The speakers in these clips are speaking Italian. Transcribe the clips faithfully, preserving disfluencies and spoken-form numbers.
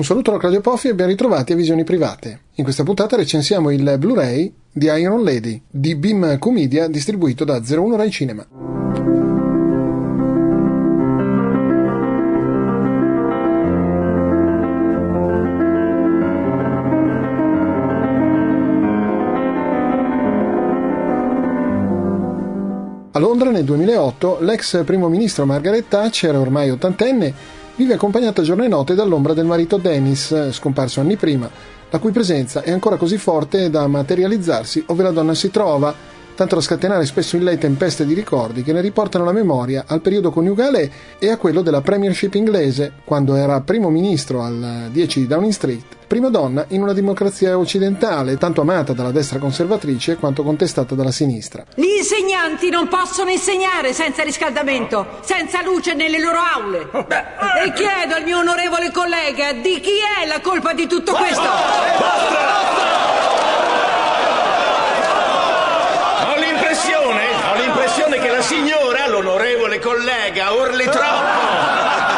saluto da Claudio Poffi e ben ritrovati a Visioni Private. In questa puntata recensiamo il Blu-ray di Iron Lady di Beam Q Media, distribuito da zero uno Rai Cinema. A Londra nel duemilaotto l'ex primo ministro Margaret Thatcher, ormai ottantenne, vive accompagnata a giorno e notte dall'ombra del marito Dennis, scomparso anni prima, la cui presenza è ancora così forte da materializzarsi ove la donna si trova, tanto da scatenare spesso in lei tempeste di ricordi che ne riportano la memoria al periodo coniugale e a quello della premiership inglese, quando era primo ministro al dieci di Downing Street, prima donna in una democrazia occidentale, tanto amata dalla destra conservatrice quanto contestata dalla sinistra. Gli insegnanti non possono insegnare senza riscaldamento, senza luce nelle loro aule. E chiedo al mio onorevole collega di chi è la colpa di tutto questo. Ho l'impressione, ho l'impressione che la signora, l'onorevole collega, urli troppo.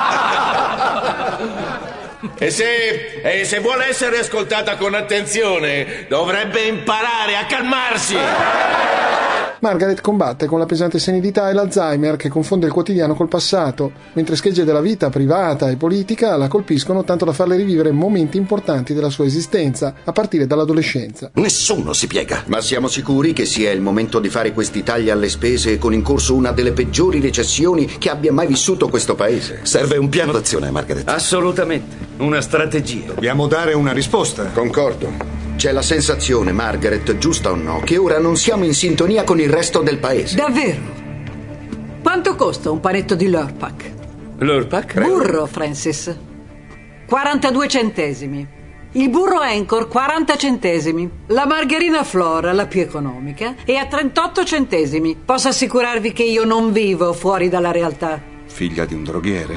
E se, e se vuole essere ascoltata con attenzione, dovrebbe imparare a calmarsi. Margaret combatte con la pesante senilità e l'Alzheimer che confonde il quotidiano col passato, mentre schegge della vita privata e politica la colpiscono tanto da farle rivivere momenti importanti della sua esistenza, a partire dall'adolescenza. Nessuno si piega. Ma siamo sicuri che sia il momento di fare questi tagli alle spese con in corso una delle peggiori recessioni che abbia mai vissuto questo paese? Serve un piano d'azione, Margaret. Assolutamente, una strategia. Dobbiamo dare una risposta. Concordo. C'è la sensazione, Margaret, giusta o no, che ora non siamo in sintonia con il resto del paese. Davvero? Quanto costa un panetto di Lurpak? Lurpak? Burro, Francis. quarantadue centesimi. Il burro Anchor, quaranta centesimi. La margherina Flora, la più economica, è a trentotto centesimi. Posso assicurarvi che io non vivo fuori dalla realtà. Figlia di un droghiere.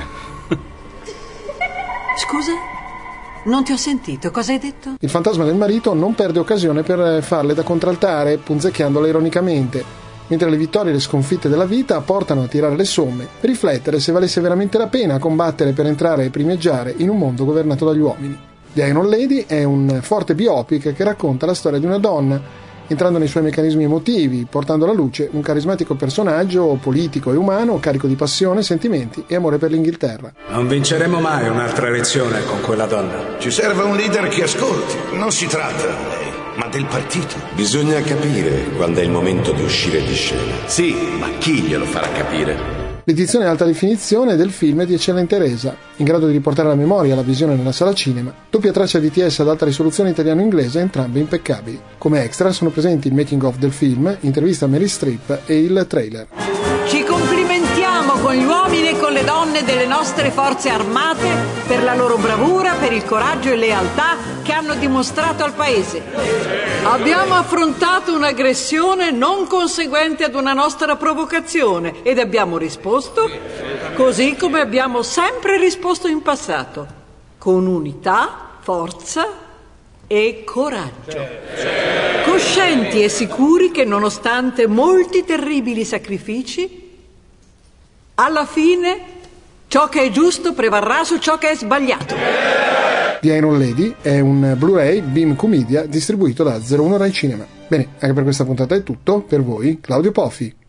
Scusa? Non ti ho sentito, cosa hai detto? Il fantasma del marito non perde occasione per farle da contraltare, punzecchiandola ironicamente, mentre le vittorie e le sconfitte della vita portano a tirare le somme, per riflettere se valesse veramente la pena combattere per entrare e primeggiare in un mondo governato dagli uomini. The Iron Lady è un forte biopic che racconta la storia di una donna, entrando nei suoi meccanismi emotivi, portando alla luce un carismatico personaggio politico e umano, carico di passione, sentimenti e amore per l'Inghilterra. Non vinceremo mai un'altra elezione con quella donna. Ci serve un leader che ascolti. Non si tratta di lei, ma del partito. Bisogna capire quando è il momento di uscire di scena. Sì, ma chi glielo farà capire? L'edizione alta definizione del film è di eccellente resa, in grado di riportare alla memoria la visione nella sala cinema, doppia traccia D T S ad alta risoluzione italiano-inglese, entrambe impeccabili. Come extra sono presenti il making of del film, intervista a Meryl Streep e il trailer. Ci complimentiamo con gli uomini e con le donne delle nostre forze armate per la loro bravura, per il coraggio e lealtà che hanno dimostrato al paese. Abbiamo affrontato un'aggressione non conseguente ad una nostra provocazione ed abbiamo risposto così come abbiamo sempre risposto in passato, con unità, forza e coraggio. Coscienti e sicuri che nonostante molti terribili sacrifici, alla fine ciò che è giusto prevarrà su ciò che è sbagliato. The Iron Lady è un Blu-ray Beam Q Media distribuito da zero uno Rai Cinema. Bene, anche per questa puntata è tutto. Per voi, Claudio Poffi.